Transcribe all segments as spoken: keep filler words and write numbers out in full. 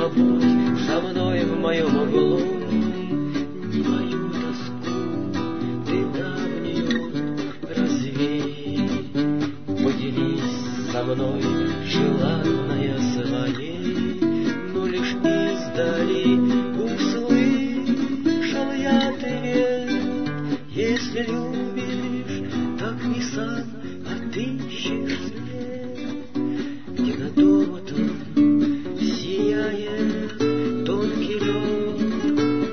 побудь со мной в моем углу. Мою тоску ты давнюю развей, поделись со мной, желанная своей, но лишь издали услышал я ответ. Если любишь, так не сам отыщешь след, где над домом сияет тонкий лед.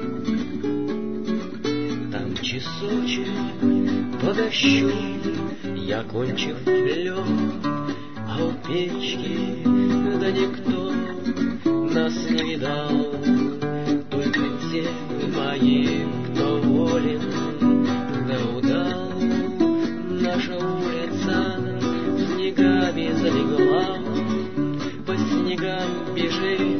Там часочек подощу, я кончив лег, а у печки да никто нас не видал, только те мои, кто волен да удал. Наша улица снегами залегла, по снегам бежит